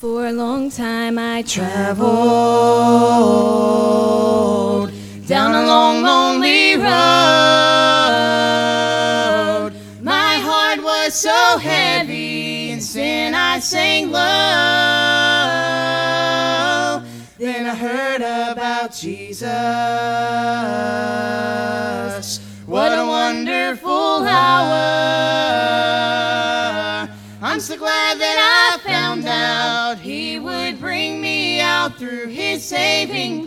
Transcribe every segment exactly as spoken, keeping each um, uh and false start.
For a long time I traveled down a long, lonely road. My heart was so heavy, in sin I sang low. Then I heard about Jesus. What a wonderful hour. I'm so glad that I found out He would bring me out through His saving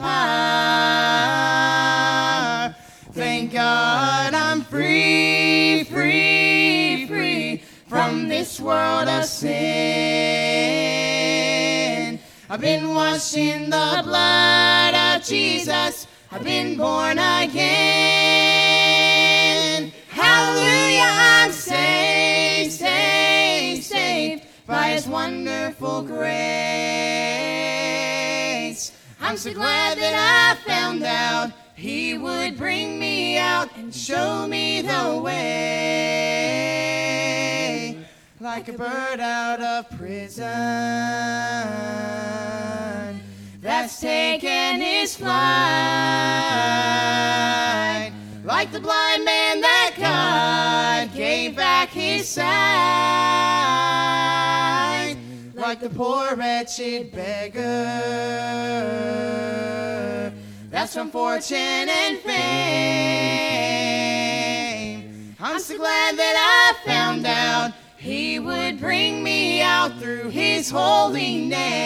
power. Thank God I'm free, free, free from this world of sin. I've been washed in the blood of Jesus. I've been born again. Hallelujah, I'm saved, saved, saved by His wonderful grace. I'm so glad that I found out He would bring me out and show me the way. Like a bird out of prison that's taken his flight, like the blind man that God gave back his sight, like the poor wretched beggar that's from fortune and fame. I'm so glad that I found out He would bring me out through His holy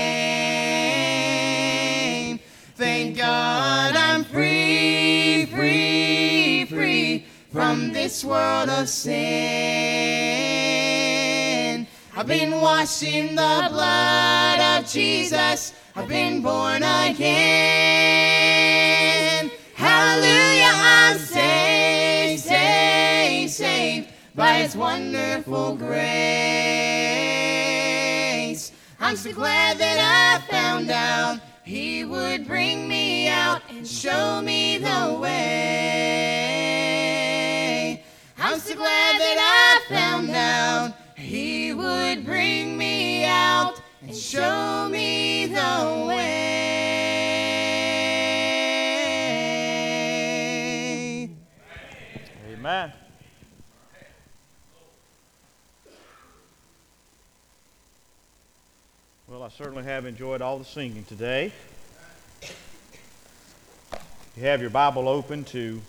name. Thank God I'm free, free, free from this world of sin. I've been washed in the blood of Jesus. I've been born again. Hallelujah, I'm saved, saved, saved by His wonderful grace. I'm so glad that I found out He would bring me out and show me the way. I'm so glad that I found out He would bring me out and show me the way. Amen. Well, I certainly have enjoyed all the singing today. You have your Bible open to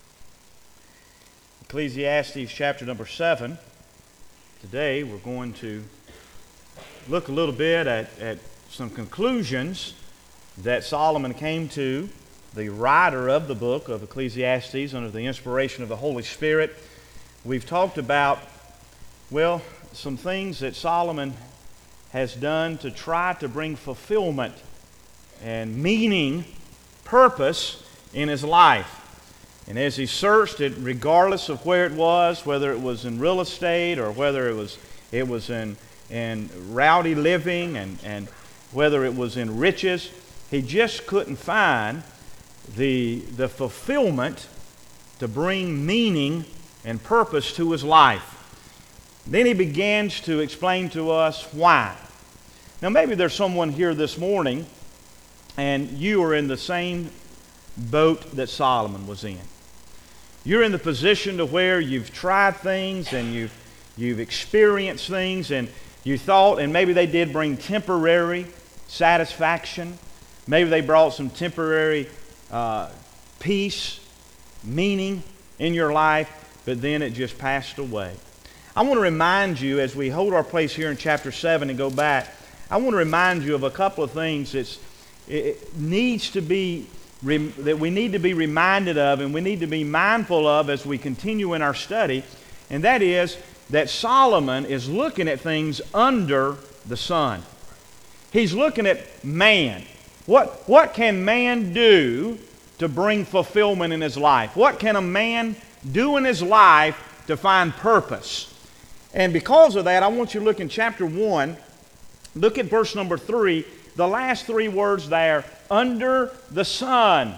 Ecclesiastes chapter number seven. Today we're going to look a little bit at, at some conclusions that Solomon came to, the writer of the book of Ecclesiastes, under the inspiration of the Holy Spirit. We've talked about, well, some things that Solomon has done to try to bring fulfillment and meaning, purpose in his life. And as he searched it, regardless of where it was, whether it was in real estate or whether it was it was in, in rowdy living and, and whether it was in riches, he just couldn't find the, the fulfillment to bring meaning and purpose to his life. Then he begins to explain to us why. Now maybe there's someone here this morning and you are in the same boat that Solomon was in. You're in the position to where you've tried things and you've, you've experienced things and you thought, and maybe they did bring temporary satisfaction. Maybe they brought some temporary uh, peace, meaning in your life, but then it just passed away. I want to remind you, as we hold our place here in chapter seven and go back, I want to remind you of a couple of things that's, it needs to be, that we need to be reminded of and we need to be mindful of as we continue in our study, and that is that Solomon is looking at things under the sun. He's looking at man. What, what can man do to bring fulfillment in his life? What can a man do in his life to find purpose? And because of that, I want you to look in chapter one. Look at verse number three. The last three words there, under the sun.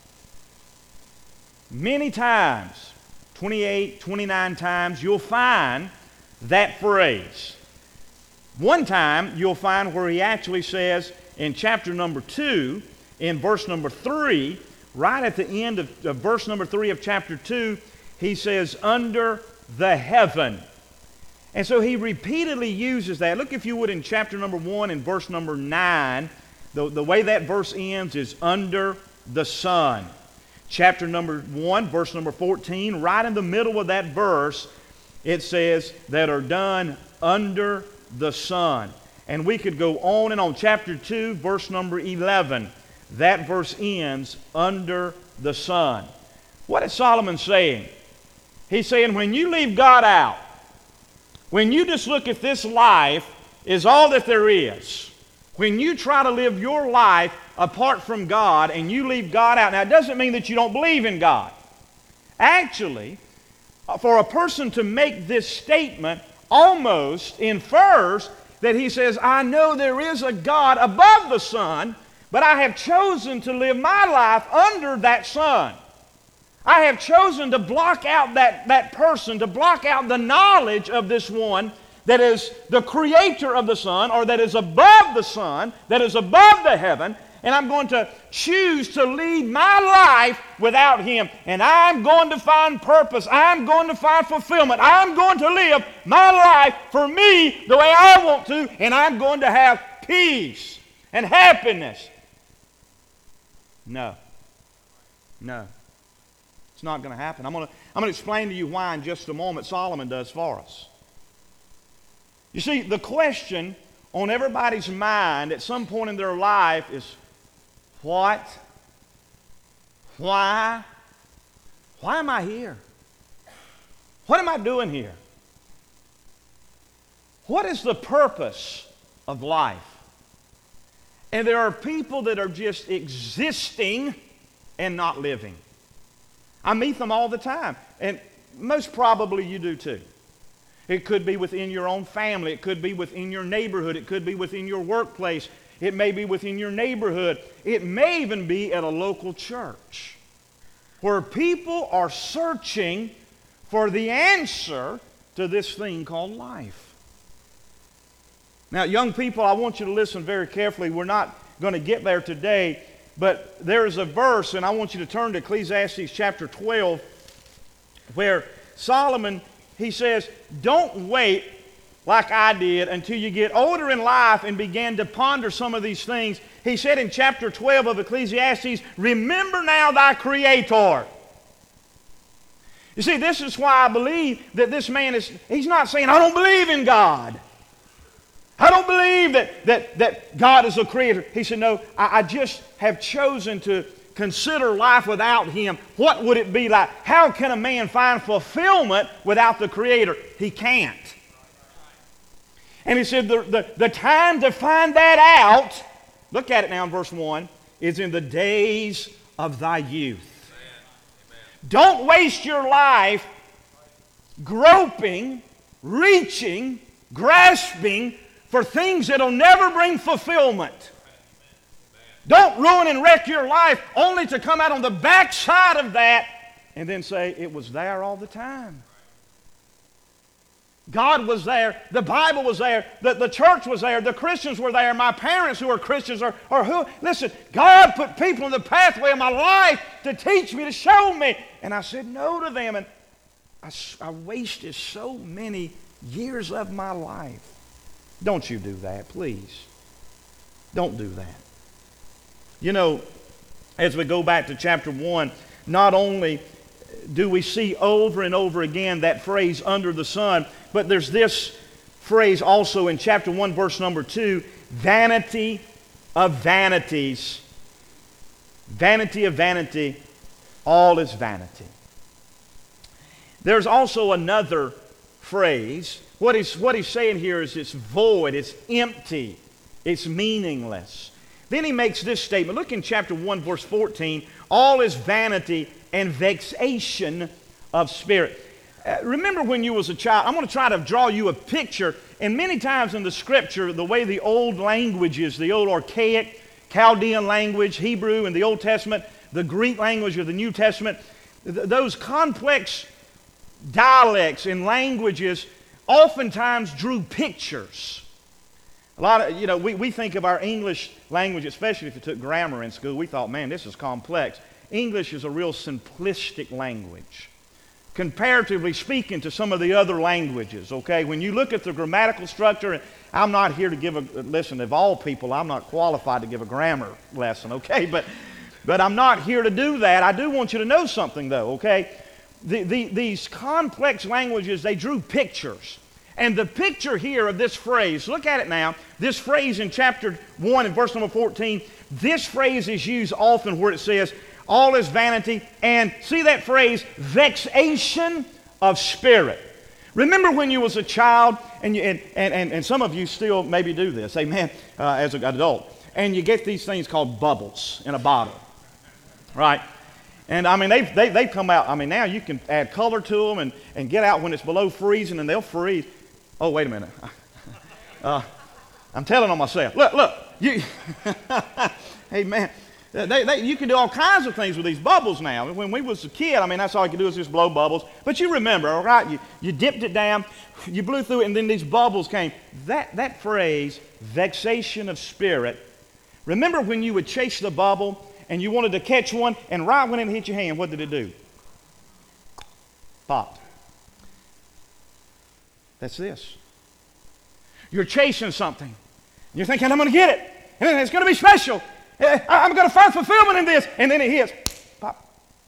Many times, twenty-eight, twenty-nine times, you'll find that phrase. One time you'll find where he actually says in chapter number two, in verse number three, right at the end of, of verse number three of chapter two, he says, under the heaven. And so he repeatedly uses that. Look, if you would, in chapter number one and verse number nine, the, the way that verse ends is under the sun. Chapter number one, verse number fourteen, right in the middle of that verse, it says, that are done under the sun. And we could go on and on. Chapter two, verse number eleven, that verse ends, under the sun. What is Solomon saying? He's saying, when you leave God out, when you just look at this life is all that there is, when you try to live your life apart from God and you leave God out, now it doesn't mean that you don't believe in God. Actually, for a person to make this statement almost infers that he says, I know there is a God above the sun, but I have chosen to live my life under that sun. I have chosen to block out that, that person, to block out the knowledge of this one that is the creator of the sun, or that is above the sun, that is above the heaven, and I'm going to choose to lead my life without him. And I'm going to find purpose. I'm going to find fulfillment. I'm going to live my life for me the way I want to, and I'm going to have peace and happiness. No. No. It's not going to happen. I'm going to, I'm going to explain to you why in just a moment. Solomon does for us. You see, the question on everybody's mind at some point in their life is, what? Why? Why am I here? What am I doing here? What is the purpose of life? And there are people that are just existing and not living. I meet them all the time, and most probably you do too. It could be within your own family. It could be within your neighborhood. It could be within your workplace. It may be within your neighborhood. It may even be at a local church where people are searching for the answer to this thing called life. Now, young people, I want you to listen very carefully. We're not going to get there today, but there is a verse, and I want you to turn to Ecclesiastes chapter twelve, where Solomon, he says, don't wait like I did until you get older in life and begin to ponder some of these things. He said in chapter twelve of Ecclesiastes, remember now thy Creator. You see, this is why I believe that this man is, he's not saying, I don't believe in God. I don't believe that, that, that God is a creator. He said, no, I, I just have chosen to consider life without him. What would it be like? How can a man find fulfillment without the Creator? He can't. And he said the, the, the time to find that out, look at it now in verse one, is in the days of thy youth. Amen. Don't waste your life groping, reaching, grasping for things that will never bring fulfillment. Don't ruin and wreck your life only to come out on the backside of that and then say, it was there all the time. God was there. The Bible was there. The, the church was there. The Christians were there. My parents who are Christians are, are who? Listen, God put people in the pathway of my life to teach me, to show me. And I said no to them. And I, I wasted so many years of my life. Don't you do that, please. Don't do that. You know, as we go back to chapter one, not only do we see over and over again that phrase, under the sun, but there's this phrase also in chapter one, verse number two, vanity of vanities. Vanity of vanity, all is vanity. There's also another phrase. What he's, what he's saying here is it's void, it's empty, it's meaningless. Then he makes this statement. Look in chapter one, verse fourteen. All is vanity and vexation of spirit. Uh, remember when you was a child, I'm going to try to draw you a picture. And many times in the Scripture, the way the old languages, the old archaic Chaldean language, Hebrew in the Old Testament, the Greek language of the New Testament, th- those complex dialects and languages oftentimes drew pictures. A lot of, you know, we, we think of our English language, especially if you took grammar in school, we thought, man, this is complex. English is a real simplistic language, comparatively speaking to some of the other languages, okay? When you look at the grammatical structure, and I'm not here to give a, listen, of all people, I'm not qualified to give a grammar lesson, okay? But, but I'm not here to do that. I do want you to know something, though, okay? The, the, these complex languages, they drew pictures. And the picture here of this phrase, look at it now, this phrase in chapter one and verse number fourteen, this phrase is used often where it says, all is vanity, and see that phrase, vexation of spirit. Remember when you was a child, and, you, and, and, and some of you still maybe do this, amen, uh, as an adult, and you get these things called bubbles in a bottle, right? And I mean, they've, they, they've come out, I mean, now you can add color to them and, and get out when it's below freezing, and they'll freeze. Oh, wait a minute. Uh, I'm telling on myself. Look, look. You, hey, man. They, they, you can do all kinds of things with these bubbles now. When we was a kid, I mean, that's all you could do is just blow bubbles. But you remember, all right? You, you dipped it down, you blew through it, and then these bubbles came. That, that phrase, vexation of spirit, remember when you would chase the bubble and you wanted to catch one, and right when it hit your hand, what did it do? Popped. That's this. You're chasing something. You're thinking, I'm going to get it. And it's going to be special. I'm going to find fulfillment in this. And then it hits. Pop.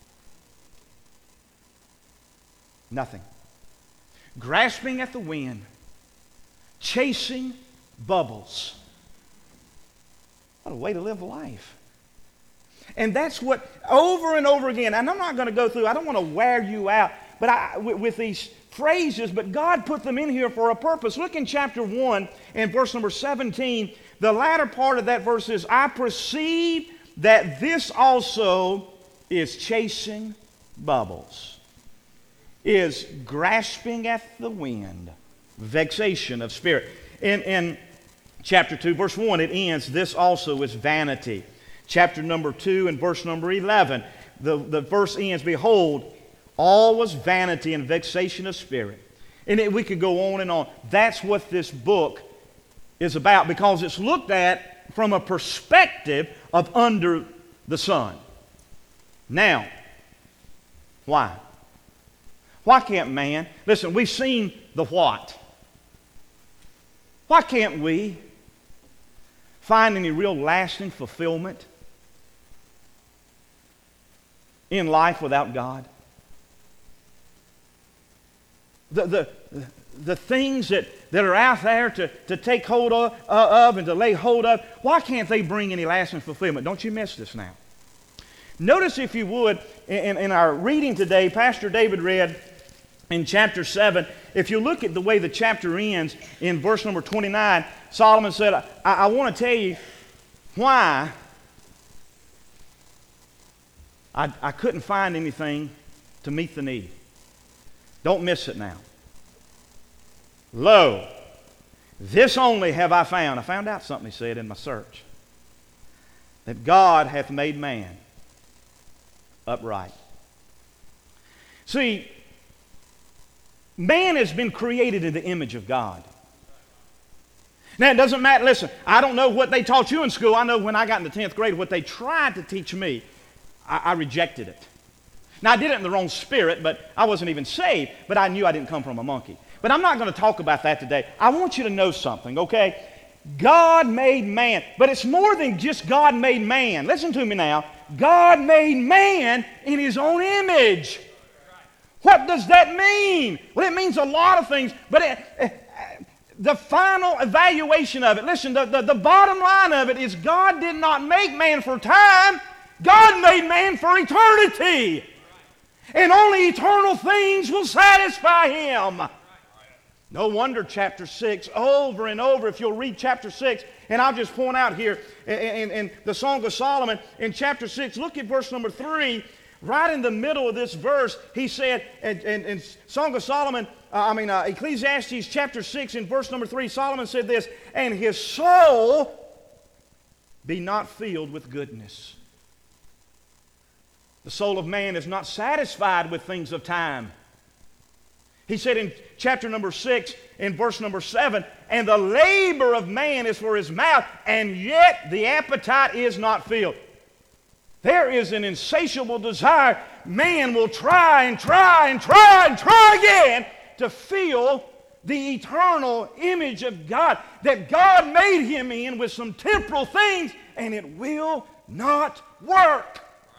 Nothing. Grasping at the wind. Chasing bubbles. What a way to live life. And that's what, over and over again, and I'm not going to go through, I don't want to wear you out, but I, with, with these phrases, but God put them in here for a purpose. Look in chapter one and verse number seventeen. The latter part of that verse is, I perceive that this also is chasing bubbles, is grasping at the wind, vexation of spirit. In, in chapter two, verse one, it ends, this also is vanity. Chapter number two and verse number eleven, the, the verse ends, behold, all was vanity and vexation of spirit. And it, we could go on and on. That's what this book is about, because it's looked at from a perspective of under the sun. Now, why? Why can't man? Listen, we've seen the what. Why can't we find any real lasting fulfillment in life without God? The, the, the things that, that are out there to, to take hold of, uh, of and to lay hold of, why can't they bring any lasting fulfillment? Don't you miss this now. Notice, if you would, in, in our reading today, Pastor David read in chapter seven, if you look at the way the chapter ends in verse number twenty-nine, Solomon said, I, I want to tell you why I, I couldn't find anything to meet the need. Don't miss it now. Lo, this only have I found. I found out something, he said, in my search. That God hath made man upright. See, man has been created in the image of God. Now, it doesn't matter. Listen, I don't know what they taught you in school. I know when I got in the tenth grade, what they tried to teach me, I, I rejected it. Now, I did it in the wrong spirit, but I wasn't even saved, but I knew I didn't come from a monkey. But I'm not going to talk about that today. I want you to know something, okay? God made man, but it's more than just God made man. Listen to me now. God made man in His own image. What does that mean? Well, it means a lot of things, but it, uh, the final evaluation of it, listen, the, the, the bottom line of it is God did not make man for time. God made man for eternity. And only eternal things will satisfy Him. No wonder chapter six, over and over, if you'll read chapter six, and I'll just point out here in, in, in the Song of Solomon, in chapter six, look at verse number three. Right in the middle of this verse, he said, in, in, in Song of Solomon, uh, I mean, uh, Ecclesiastes chapter six, in verse number three, Solomon said this, and his soul be not filled with goodness. The soul of man is not satisfied with things of time. He said in chapter number six, in verse number seven, and the labor of man is for his mouth, and yet the appetite is not filled. There is an insatiable desire. Man will try and try and try and try again to feel the eternal image of God that God made him in with some temporal things, and it will not work.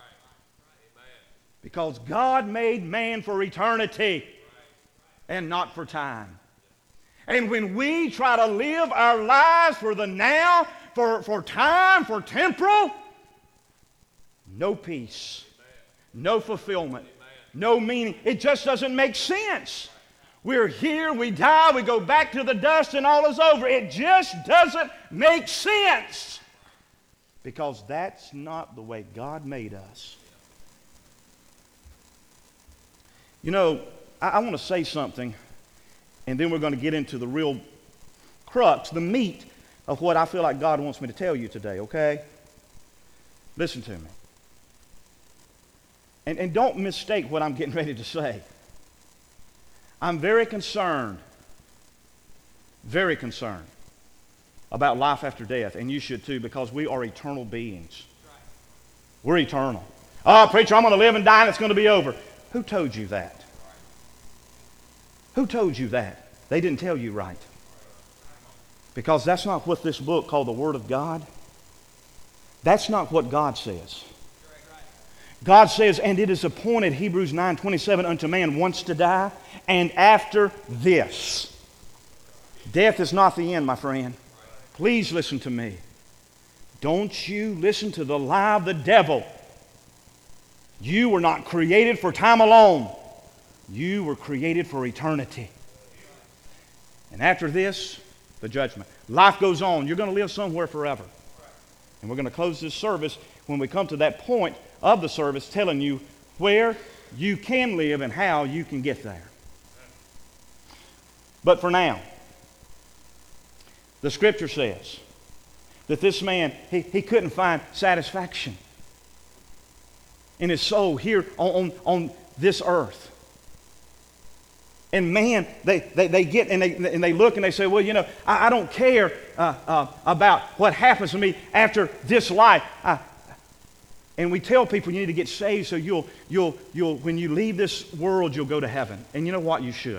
Because God made man for eternity and not for time. And when we try to live our lives for the now, for, for time, for temporal, no peace, no fulfillment, no meaning. It just doesn't make sense. We're here, we die, we go back to the dust, and all is over. It just doesn't make sense. Because that's not the way God made us. You know, I, I want to say something, and then we're going to get into the real crux, the meat of what I feel like God wants me to tell you today, okay? Listen to me. And, and don't mistake what I'm getting ready to say. I'm very concerned, very concerned about life after death, and you should too, because we are eternal beings. We're eternal. Oh, preacher, I'm going to live and die and it's going to be over. Who told you that? Who told you that? They didn't tell you right. Because that's not what this book called the Word of God, that's not what God says. God says, and it is appointed, Hebrews nine twenty-seven, unto man once to die, and after this. Death is not the end, my friend. Please listen to me. Don't you listen to the lie of the devil. You were not created for time alone. You were created for eternity. And after this, the judgment. Life goes on. You're going to live somewhere forever. And we're going to close this service when we come to that point of the service telling you where you can live and how you can get there. But for now, the Scripture says that this man, he, he couldn't find satisfaction in his soul here on, on, on this earth. And man, they, they, they get and they, and they look and they say, well, you know, I, I don't care uh, uh, about what happens to me after this life. I, and we tell people you need to get saved so you'll, you'll, you'll, when you leave this world, you'll go to heaven. And you know what? You should.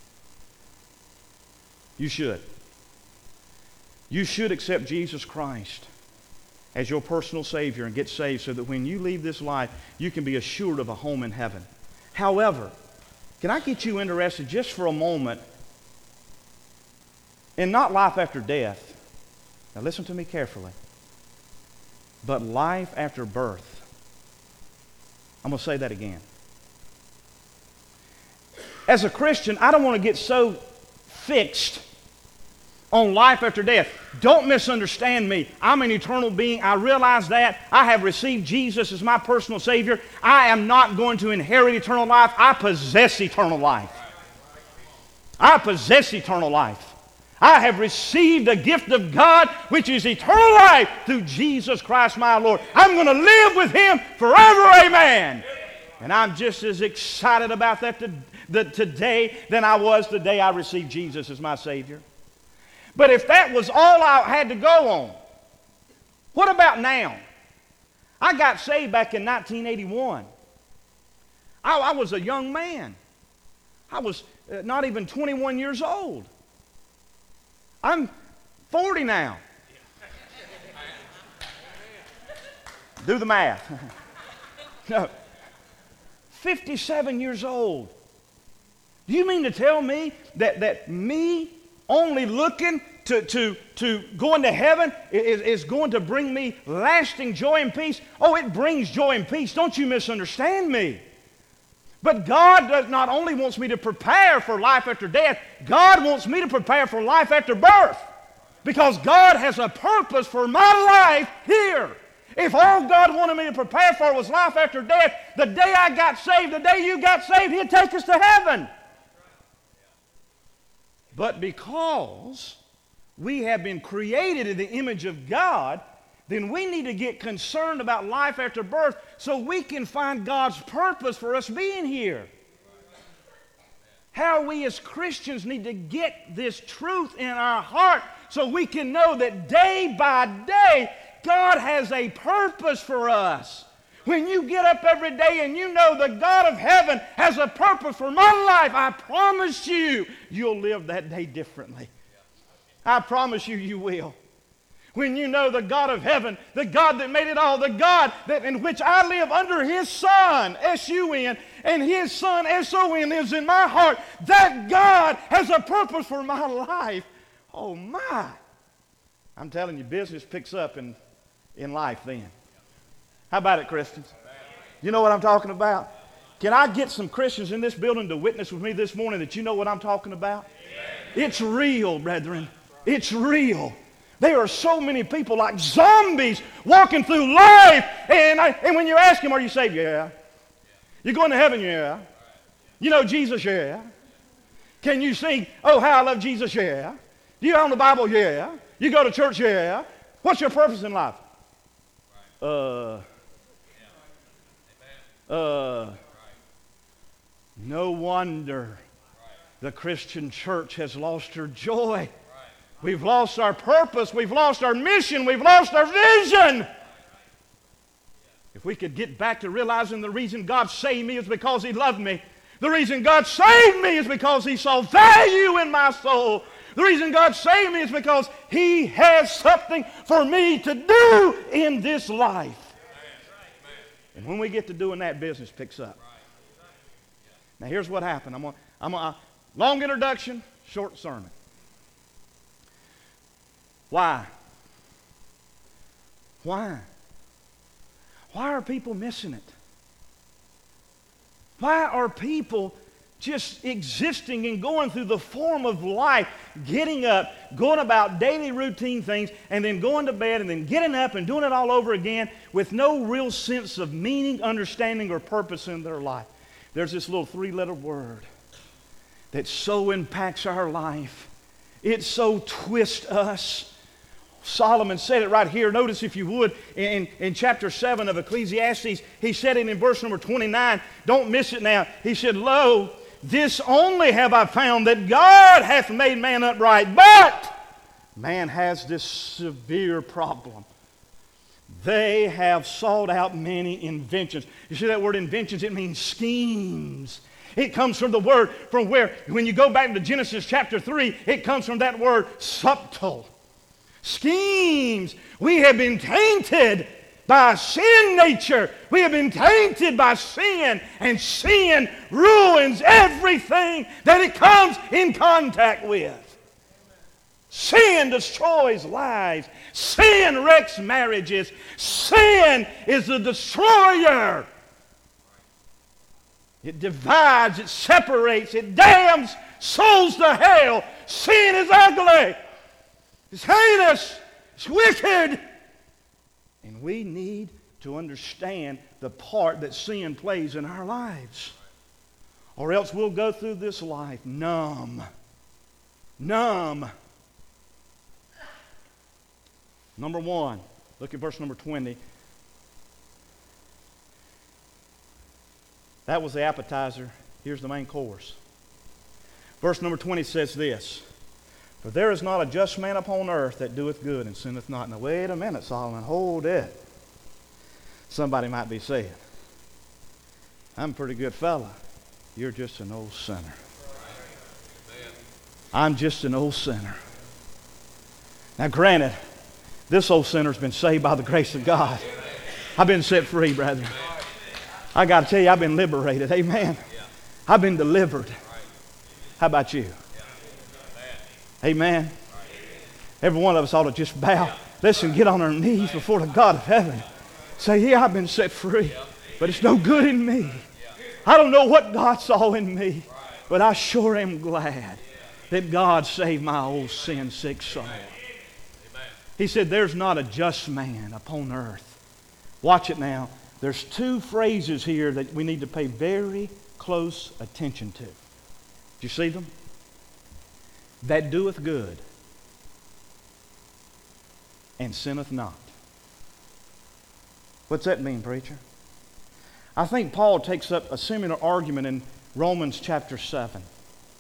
You should. You should accept Jesus Christ as your personal Savior and get saved so that when you leave this life, you can be assured of a home in heaven. However, can I get you interested just for a moment in not life after death? Now listen to me carefully. But life after birth. I'm going to say that again. As a Christian, I don't want to get so fixed on life after death. Don't misunderstand me. I'm an eternal being. I realize that. I have received Jesus as my personal Savior. I am not going to inherit eternal life. I possess eternal life. I possess eternal life. I have received the gift of God, which is eternal life through Jesus Christ my Lord. I'm going to live with Him forever, amen. And I'm just as excited about that to, the, today than I was the day I received Jesus as my Savior. But if that was all I had to go on, what about now? I got saved back in nineteen eighty-one. I, I was a young man. I was uh, not even twenty-one years old. I'm forty now. Do the math. No. fifty-seven years old. Do you mean to tell me that, that me only looking to, to, to going to heaven is, is going to bring me lasting joy and peace? Oh, it brings joy and peace. Don't you misunderstand me. But God does not only wants me to prepare for life after death, God wants me to prepare for life after birth. Because God has a purpose for my life here. If all God wanted me to prepare for was life after death, the day I got saved, the day you got saved, He'd take us to heaven. But because we have been created in the image of God, then we need to get concerned about life after birth so we can find God's purpose for us being here. How we as Christians need to get this truth in our heart so we can know that day by day, God has a purpose for us. When you get up every day and you know the God of heaven has a purpose for my life, I promise you, you'll live that day differently. I promise you, you will. When you know the God of heaven, the God that made it all, the God that in which I live under His Son, S U N, and His Son, S O N, lives in my heart, that God has a purpose for my life. Oh my. I'm telling you, business picks up in, in life then. How about it, Christians? You know what I'm talking about? Can I get some Christians in this building to witness with me this morning that you know what I'm talking about? It's real, brethren. It's real. There are so many people like zombies walking through life. And, I, and when you ask them, are you saved? Yeah. You going to heaven? Yeah. You know Jesus? Yeah. Can you sing, oh, how I love Jesus? Yeah. Do you own the Bible? Yeah. You go to church? Yeah. What's your purpose in life? Uh, uh, no wonder the Christian church has lost her joy. We've lost our purpose. We've lost our mission. We've lost our vision. If we could get back to realizing the reason God saved me is because He loved me. The reason God saved me is because He saw value in my soul. The reason God saved me is because He has something for me to do in this life. And when we get to doing that, business picks up. Now here's what happened. I'm gonna, I'm gonna, long introduction, short sermon. Why? Why? Why are people missing it? Why are people just existing and going through the form of life, getting up, going about daily routine things, and then going to bed, and then getting up and doing it all over again with no real sense of meaning, understanding, or purpose in their life? There's this little three-letter word that so impacts our life. It so twists us. Solomon said it right here. Notice, if you would, in, in chapter seven of Ecclesiastes, he said it in verse number twenty-nine. Don't miss it now. He said, lo, this only have I found, that God hath made man upright, but man has this severe problem. They have sought out many inventions. You see that word inventions? It means schemes. It comes from the word from where, when you go back to Genesis chapter three, it comes from that word subtle. Schemes. We have been tainted by sin nature. We have been tainted by sin, and sin ruins everything that it comes in contact with. Sin destroys lives. Sin wrecks marriages. Sin is the destroyer. It divides, it separates, it damns souls to hell. Sin is ugly. It's heinous. It's wicked. And we need to understand the part that sin plays in our lives. Or else we'll go through this life numb. Numb. Number one, look at verse number twenty. That was the appetizer. Here's the main course. Verse number twenty says this. For there is not a just man upon earth that doeth good and sinneth not. Now wait a minute, Solomon, hold it. Somebody might be saying, I'm a pretty good fella. You're just an old sinner. I'm just an old sinner. Now granted, this old sinner's been saved by the grace of God. I've been set free, brethren. I got to tell you, I've been liberated. Amen. I've been delivered. How about you? Amen. Every one of us ought to just bow. Listen, get on our knees before the God of heaven. Say, yeah, I've been set free, but it's no good in me. I don't know what God saw in me, but I sure am glad that God saved my old sin-sick soul. He said, there's not a just man upon earth. Watch it now. There's two phrases here that we need to pay very close attention to. Do you see them? That doeth good and sinneth not. What's that mean, preacher? I think Paul takes up a similar argument in Romans chapter seven.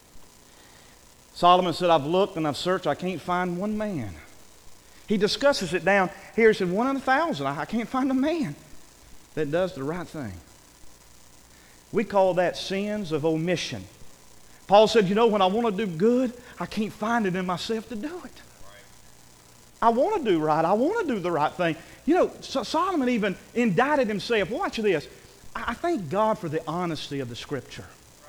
Solomon said, I've looked and I've searched, I can't find one man. He discusses it down here. He said, one in a thousand. I can't find a man that does the right thing. We call that sins of omission. Paul said, you know, when I want to do good, I can't find it in myself to do it. I want to do right. I want to do the right thing. You know, Solomon even indicted himself. Watch this. I thank God for the honesty of the Scripture.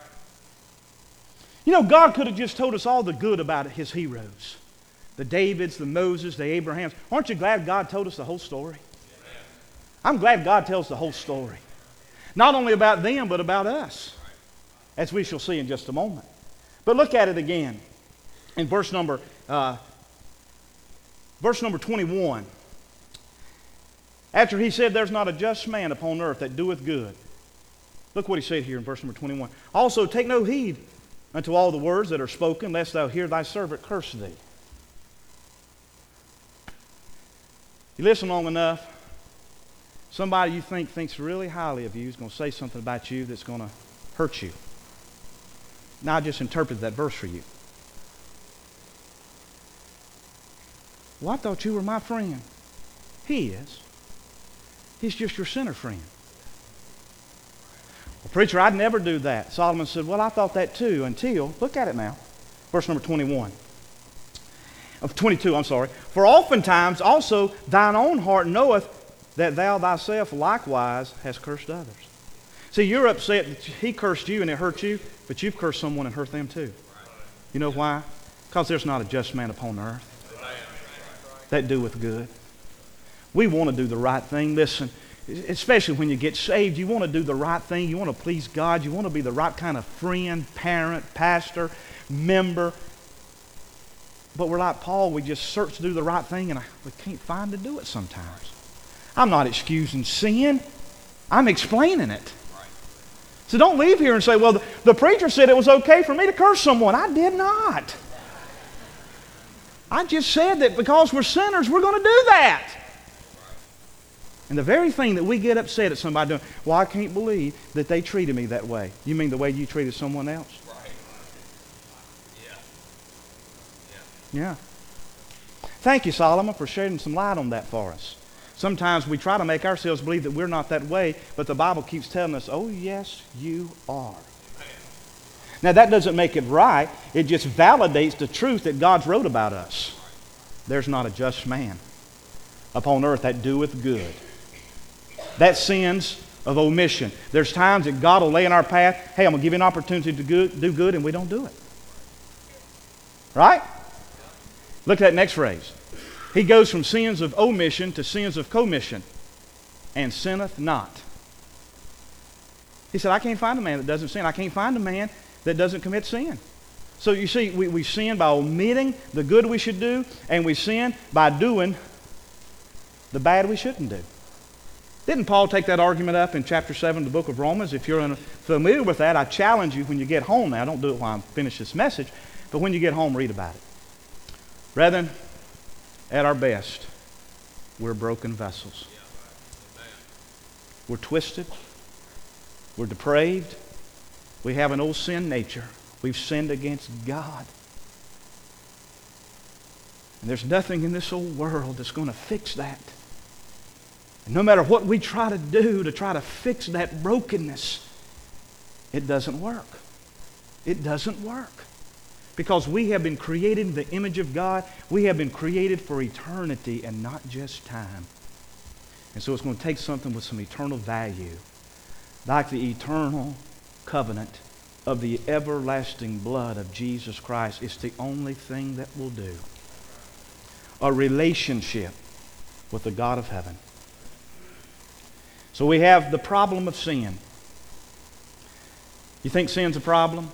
You know, God could have just told us all the good about His heroes. The Davids, the Moses, the Abrahams. Aren't you glad God told us the whole story? I'm glad God tells the whole story. Not only about them, but about us. As we shall see in just a moment. But look at it again. In verse number, uh, verse number twenty-one. After he said, there's not a just man upon earth that doeth good. Look what he said here in verse number twenty-one. Also take no heed unto all the words that are spoken, lest thou hear thy servant curse thee. You listen long enough, somebody you think thinks really highly of you is going to say something about you that's going to hurt you. Now I just interpreted that verse for you. Well, I thought you were my friend. He is. He's just your sinner friend. Well, preacher, I'd never do that. Solomon said, well, I thought that too until, look at it now, verse number twenty-one. Of twenty-two, I'm sorry. For oftentimes also thine own heart knoweth that thou thyself likewise hast cursed others. See, you're upset that he cursed you and it hurt you, but you've cursed someone and hurt them too. You know why? Because there's not a just man upon earth that doeth good. We want to do the right thing. Listen, especially when you get saved, you want to do the right thing. You want to please God. You want to be the right kind of friend, parent, pastor, member. But we're like Paul. We just search to do the right thing, and I, we can't find to do it sometimes. I'm not excusing sin. I'm explaining it. So don't leave here and say, well, the, the preacher said it was okay for me to curse someone. I did not. I just said that because we're sinners, we're going to do that. And the very thing that we get upset at somebody doing, well, I can't believe that they treated me that way. You mean the way you treated someone else? Right. Yeah. Yeah. Yeah. Thank you, Solomon, for shedding some light on that for us. Sometimes we try to make ourselves believe that we're not that way, but the Bible keeps telling us, oh, yes, you are. Now, that doesn't make it right. It just validates the truth that God's wrote about us. There's not a just man upon earth that doeth good. That's sins of omission. There's times that God will lay in our path, hey, I'm going to give you an opportunity to go, do good, and we don't do it. Right? Look at that next phrase. He goes from sins of omission to sins of commission, and sinneth not. He said, I can't find a man that doesn't sin. I can't find a man that doesn't commit sin. So you see, we, we sin by omitting the good we should do, and we sin by doing the bad we shouldn't do. Didn't Paul take that argument up in chapter seven of the book of Romans? If you're unfamiliar with that, I challenge you when you get home now. Don't do it while I finish this message, but when you get home, read about it. Brethren, at our best, we're broken vessels. We're twisted. We're depraved. We have an old sin nature. We've sinned against God. And there's nothing in this old world that's going to fix that. And no matter what we try to do to try to fix that brokenness, it doesn't work. It doesn't work. Because we have been created in the image of God. We have been created for eternity and not just time. And so it's going to take something with some eternal value, like the eternal covenant of the everlasting blood of Jesus Christ. It's the only thing that will do. A relationship with the God of heaven. So we have the problem of sin. You think sin's a problem?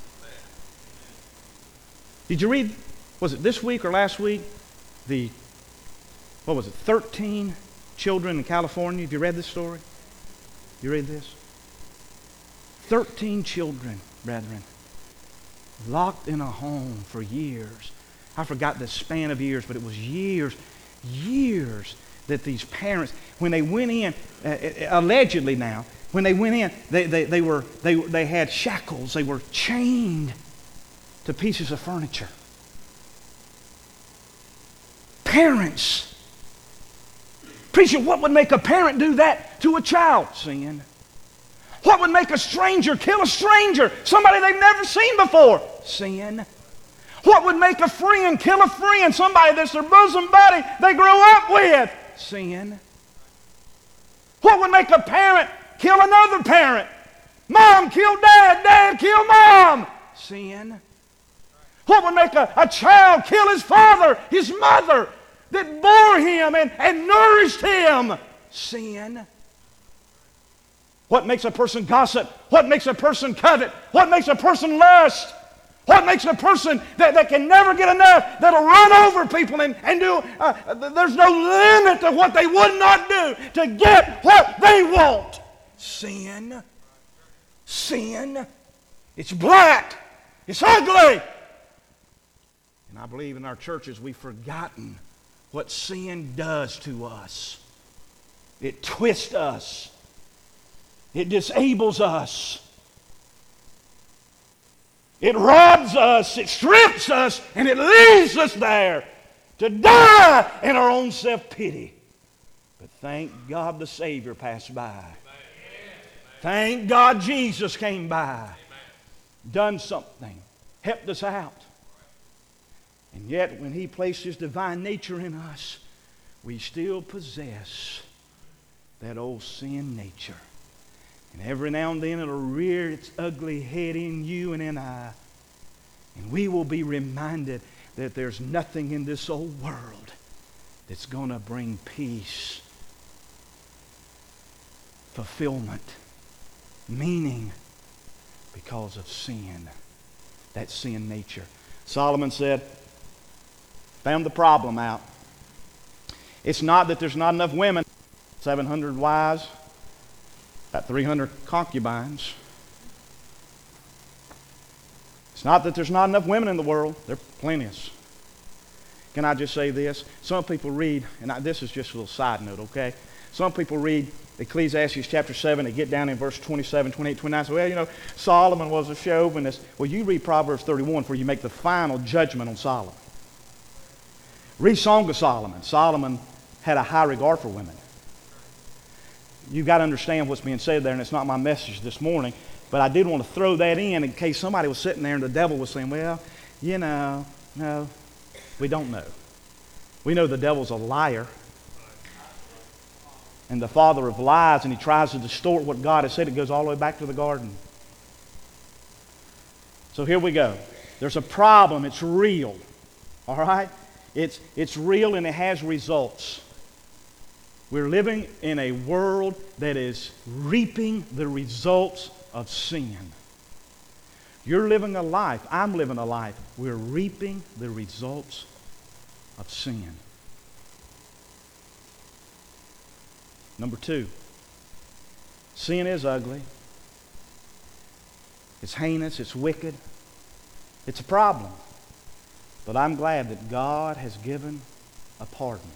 Did you read, was it this week or last week, the, what was it, thirteen children in California? Have you read this story? You read this? thirteen children, brethren, locked in a home for years. I forgot the span of years, but it was years, years that these parents, when they went in, uh, allegedly now, when they went in, they, they, they, were, they, they had shackles. They were chained to pieces of furniture. Parents. Preacher, what would make a parent do that to a child? Sin. What would make a stranger kill a stranger? Somebody they've never seen before? Sin. What would make a friend kill a friend? Somebody that's their bosom buddy they grew up with? Sin. What would make a parent kill another parent? Mom kill dad, dad kill mom. Sin. What would make a, a child kill his father, his mother that bore him and, and nourished him? Sin. What makes a person gossip? What makes a person covet? What makes a person lust? What makes a person that, that can never get enough, that'll run over people and, and do, uh, there's no limit to what they would not do to get what they want? Sin. Sin. It's black. It's ugly. And I believe in our churches we've forgotten what sin does to us. It twists us. It disables us. It robs us, it strips us, and it leaves us there to die in our own self-pity. But thank God the Savior passed by. Thank God Jesus came by, done something, helped us out. And yet when He placed His divine nature in us, we still possess that old sin nature. And every now and then it'll rear its ugly head in you and in I. And we will be reminded that there's nothing in this old world that's going to bring peace, fulfillment, meaning because of sin. That sin nature. Solomon said, found the problem out. It's not that there's not enough women. seven hundred wives. About three hundred concubines. It's not that there's not enough women in the world. There are plenty. Can I just say this? Some people read, and I, this is just a little side note, okay? Some people read Ecclesiastes chapter seven, they get down in verse twenty-seven, twenty-eight, twenty-nine, say, well, you know, Solomon was a chauvinist. Well, you read Proverbs thirty-one before you make the final judgment on Solomon. Read Song of Solomon. Solomon had a high regard for women. You've got to understand what's being said there, and it's not my message this morning, but I did want to throw that in in case somebody was sitting there and the devil was saying, well, you know, no, we don't know. We know the devil's a liar and the father of lies, and he tries to distort what God has said. It goes all the way back to the garden. So here we go. There's a problem. It's real. All right? It's, it's real and it has results. We're living in a world that is reaping the results of sin. You're living a life. I'm living a life. We're reaping the results of sin. Number two, sin is ugly. It's heinous. It's wicked. It's a problem. But I'm glad that God has given a pardon.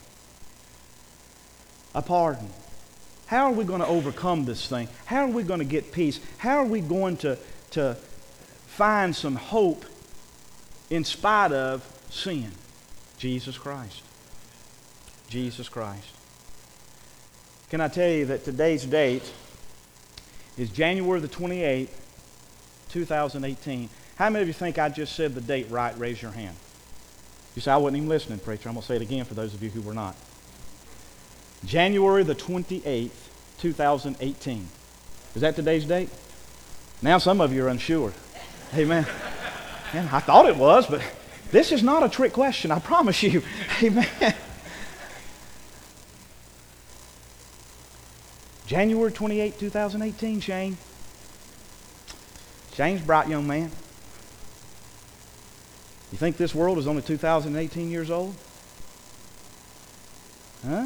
A pardon. How are we going to overcome this thing? How are we going to get peace? How are we going to, to find some hope in spite of sin? Jesus Christ. Jesus Christ. Can I tell you that today's date is January the twenty-eighth, two thousand eighteen. How many of you think I just said the date right? Raise your hand. You say, I wasn't even listening, preacher. I'm going to say it again for those of you who were not. January the twenty-eighth, two thousand eighteen. Is that today's date? Now some of you are unsure. Amen. Man, I thought it was, but this is not a trick question, I promise you. Amen. January twenty-eighth, two thousand eighteen, Shane. Shane's a bright young man. You think this world is only two thousand eighteen years old? Huh?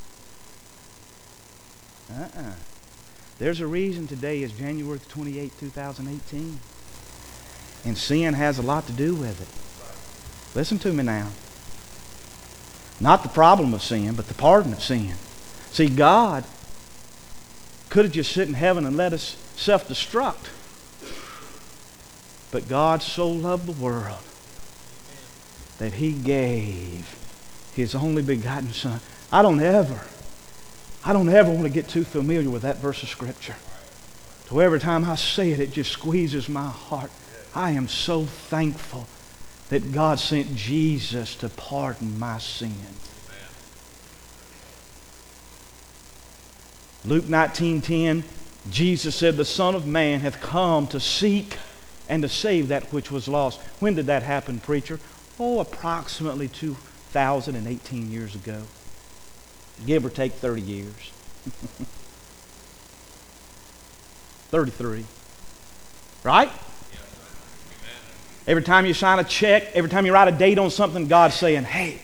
Uh-uh. There's a reason today is January twenty-eighth, two thousand eighteen. And sin has a lot to do with it. Listen to me now. Not the problem of sin, but the pardon of sin. See, God could have just sit in heaven and let us self-destruct. But God so loved the world that He gave His only begotten Son. I don't ever, I don't ever want to get too familiar with that verse of Scripture. So every time I say it, it just squeezes my heart. I am so thankful that God sent Jesus to pardon my sin. Luke nineteen ten, Jesus said, the Son of Man hath come to seek and to save that which was lost. When did that happen, preacher? Oh, approximately two thousand eighteen years ago. Give or take thirty years. thirty-three. Right? Every time you sign a check, every time you write a date on something, God's saying, hey,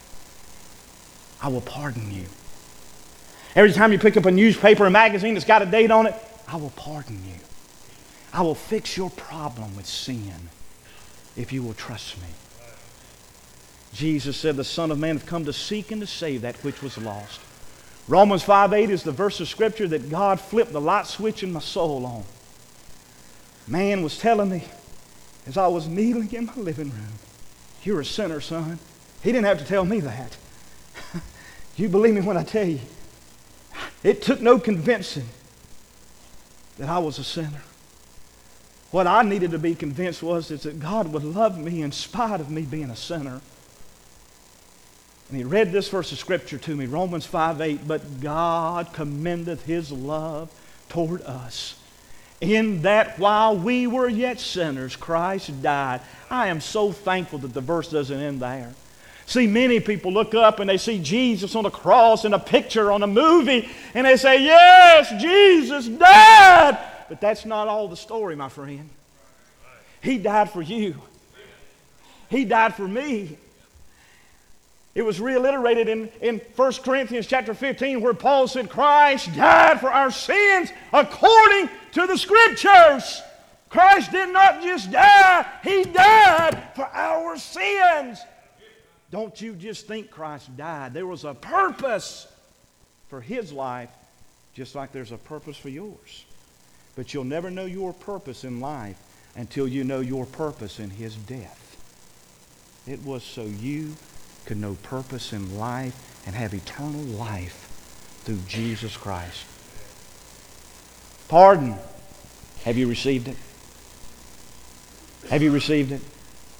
I will pardon you. Every time you pick up a newspaper or magazine that's got a date on it, I will pardon you. I will fix your problem with sin if you will trust me. Jesus said, the Son of Man hath come to seek and to save that which was lost. Romans five eight is the verse of Scripture that God flipped the light switch in my soul on. Man was telling me as I was kneeling in my living room, you're a sinner, son. He didn't have to tell me that. You believe me when I tell you, it took no convincing that I was a sinner. What I needed to be convinced was is that God would love me in spite of me being a sinner. And he read this verse of Scripture to me, Romans five eight, but God commendeth His love toward us, in that while we were yet sinners, Christ died. I am so thankful that the verse doesn't end there. See, many people look up and they see Jesus on the cross in a picture on a movie, and they say, yes, Jesus died. But that's not all the story, my friend. He died for you. He died for me. It was reiterated in, in First Corinthians chapter fifteen where Paul said, Christ died for our sins according to the Scriptures. Christ did not just die, He died for our sins. Don't you just think Christ died. There was a purpose for His life, just like there's a purpose for yours. But you'll never know your purpose in life until you know your purpose in His death. It was so you could know purpose in life and have eternal life through Jesus Christ. Pardon. Have you received it? Have you received it?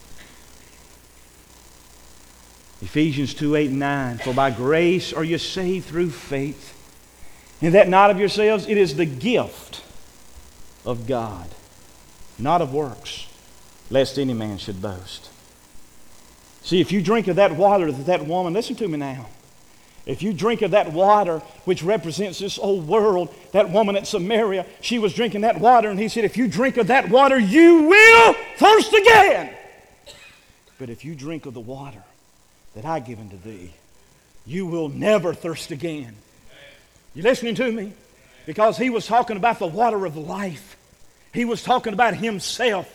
Ephesians two eight and nine, for by grace are you saved through faith, and that not of yourselves, it is the gift of God, not of works, lest any man should boast. See, if you drink of that water that that woman, listen to me now. If you drink of that water, which represents this old world, that woman at Samaria, she was drinking that water, and he said, if you drink of that water, you will thirst again. But if you drink of the water that I give unto thee, you will never thirst again. You listening to me? Because he was talking about the water of life. He was talking about himself.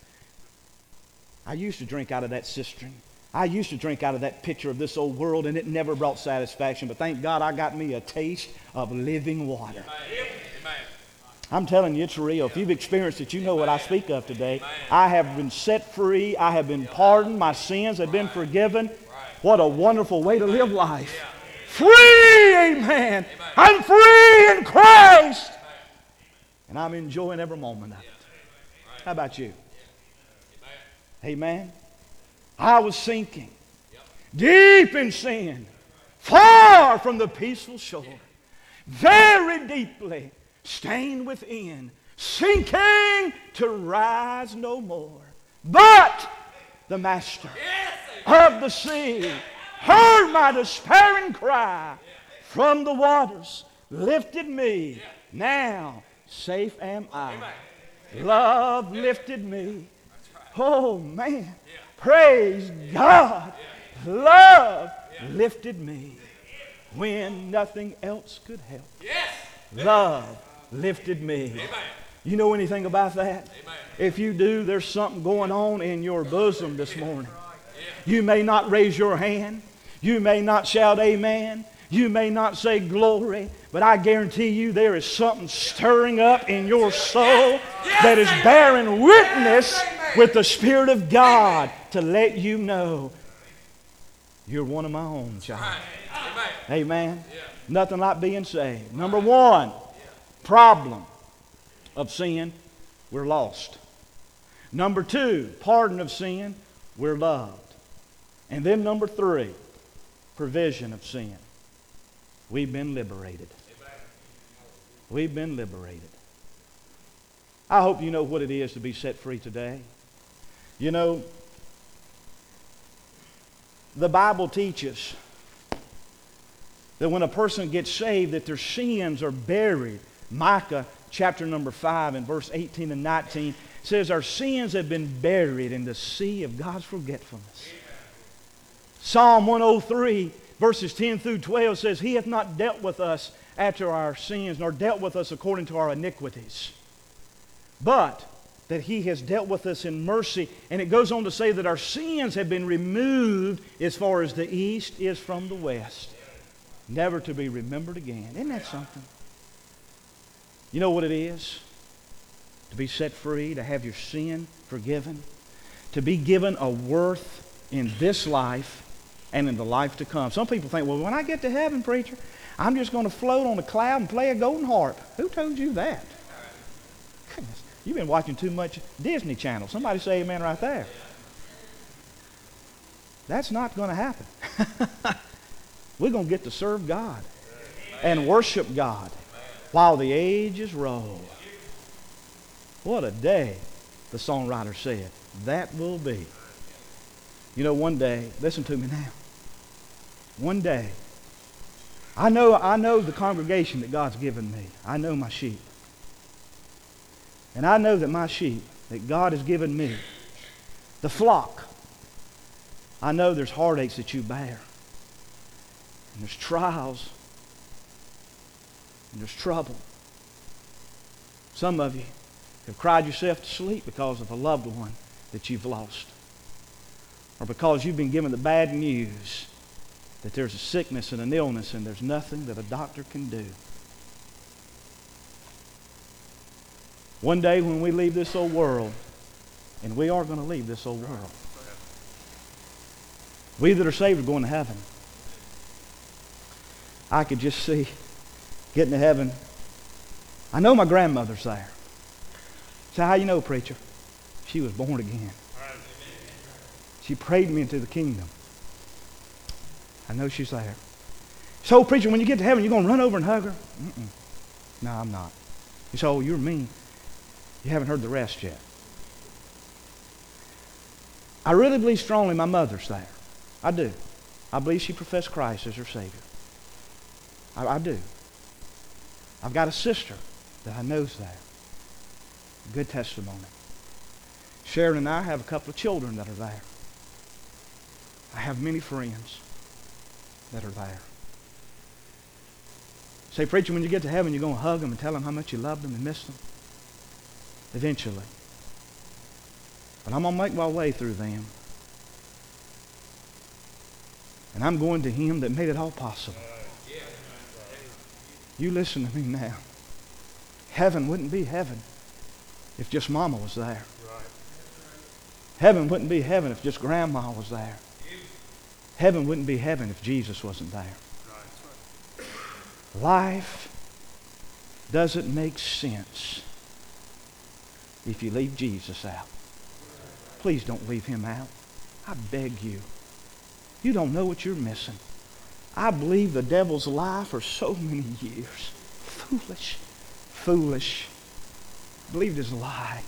I used to drink out of that cistern. I used to drink out of that pitcher of this old world, and it never brought satisfaction. But thank God I got me a taste of living water. Amen. I'm telling you, it's real. If you've experienced it, you know what I speak of today. I have been set free. I have been pardoned. My sins have been forgiven. What a wonderful way to live life. Free, amen. I'm free in Christ. And I'm enjoying every moment of it. How about you? Amen. I was sinking deep in sin, far from the peaceful shore, very deeply stained within, sinking to rise no more. But the Master of the sea heard my despairing cry, from the waters lifted me, now safe am I. Love lifted me. Oh man, praise God. Love lifted me when nothing else could help. Love lifted me. You know anything about that? If you do, there's something going on in your bosom this morning. You may not raise your hand. You may not shout amen. You may not say glory, but I guarantee you there is something stirring up in your soul that is bearing witness with the Spirit of God to let you know you're one of my own, child. Amen. Nothing like being saved. Number one, problem of sin, we're lost. Number two, pardon of sin, we're loved. And then number three, provision of sin. We've been liberated. We've been liberated. I hope you know what it is to be set free today. You know, the Bible teaches that when a person gets saved, that their sins are buried. Micah chapter number five and verse eighteen and nineteen says our sins have been buried in the sea of God's forgetfulness. Psalm one oh three verses ten through twelve says, He hath not dealt with us after our sins, nor dealt with us according to our iniquities, but that He has dealt with us in mercy. And it goes on to say that our sins have been removed as far as the east is from the west, never to be remembered again. Isn't that something? You know what it is? To be set free, to have your sin forgiven, to be given a worth in this life and in the life to come. Some people think, well, when I get to heaven, preacher, I'm just going to float on a cloud and play a golden harp. Who told you that? Goodness, you've been watching too much Disney Channel. Somebody say amen right there. That's not going to happen. We're going to get to serve God and worship God while the ages roll. What a day, the songwriter said, that will be. You know, one day, listen to me now. One day, I know, I know the congregation that God's given me. I know my sheep. And I know that my sheep that God has given me, the flock, I know there's heartaches that you bear. And there's trials. And there's trouble. Some of you have cried yourself to sleep because of a loved one that you've lost. Or because you've been given the bad news that there's a sickness and an illness and there's nothing that a doctor can do. One day when we leave this old world, and we are going to leave this old world, we that are saved are going to heaven. I could just see getting to heaven. I know my grandmother's there. So how you know, preacher? She was born again. She prayed me into the kingdom. I know she's there. So, preacher, when you get to heaven, you're going to run over and hug her? Mm-mm. No, I'm not. You say, oh, you're mean. You haven't heard the rest yet. I really believe strongly my mother's there. I do. I believe she professed Christ as her Savior. I, I do. I've got a sister that I know's there. Good testimony. Sharon and I have a couple of children that are there. I have many friends that are there. Say, preacher, when you get to heaven, you're going to hug them and tell them how much you love them and miss them. Eventually. But I'm going to make my way through them. And I'm going to Him that made it all possible. You listen to me now. Heaven wouldn't be heaven if just Mama was there. Heaven wouldn't be heaven if just Grandma was there. Heaven wouldn't be heaven if Jesus wasn't there. Life doesn't make sense if you leave Jesus out. Please don't leave Him out. I beg you. You don't know what you're missing. I believe the devil's lie for so many years. Foolish. Foolish. Believed his lie.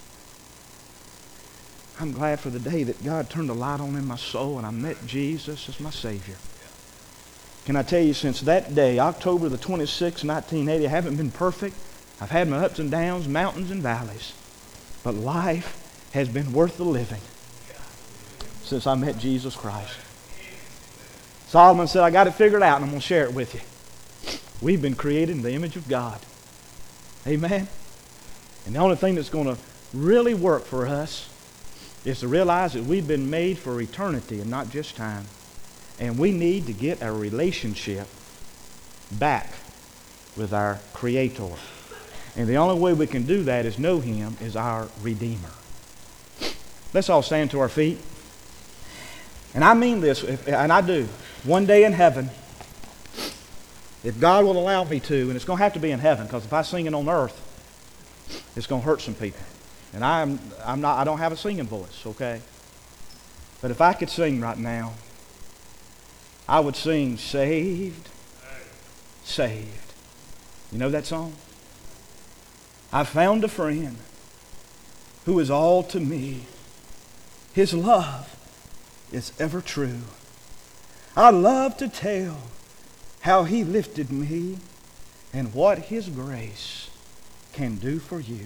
I'm glad for the day that God turned a light on in my soul and I met Jesus as my Savior. Can I tell you, since that day, October the twenty-sixth, nineteen eighty, I haven't been perfect. I've had my ups and downs, mountains and valleys. But life has been worth the living since I met Jesus Christ. Solomon said, I got it figured out and I'm going to share it with you. We've been created in the image of God. Amen? And the only thing that's going to really work for us is to realize that we've been made for eternity and not just time. And we need to get a relationship back with our Creator. And the only way we can do that is know Him as our Redeemer. Let's all stand to our feet. And I mean this, if, and I do. One day in heaven, if God will allow me to, and it's going to have to be in heaven, because if I sing it on earth, it's going to hurt some people. And I'm, I'm not, I don't have a singing voice, okay? But if I could sing right now, I would sing, saved, saved. You know that song? I found a friend who is all to me. His love is ever true. I love to tell how He lifted me and what His grace can do for you.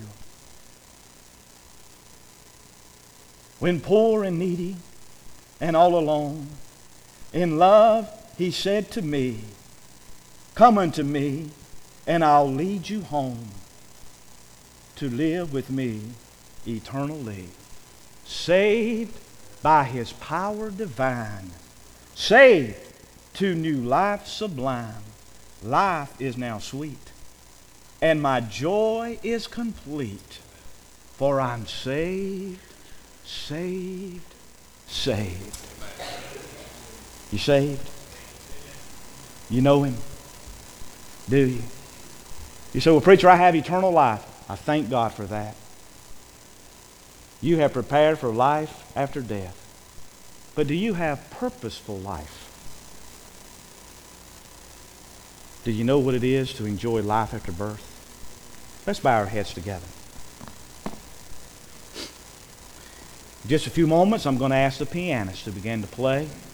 When poor and needy and all alone, in love He said to me, come unto me and I'll lead you home to live with me eternally. Saved by His power divine, saved to new life sublime. Life is now sweet, and my joy is complete, for I'm saved, saved, saved. You saved? You know Him? Do you? You say, well, preacher, I have eternal life. I thank God for that. You have prepared for life after death. But do you have purposeful life? Do you know what it is to enjoy life after birth? Let's bow our heads together. In just a few moments, I'm going to ask the pianist to begin to play.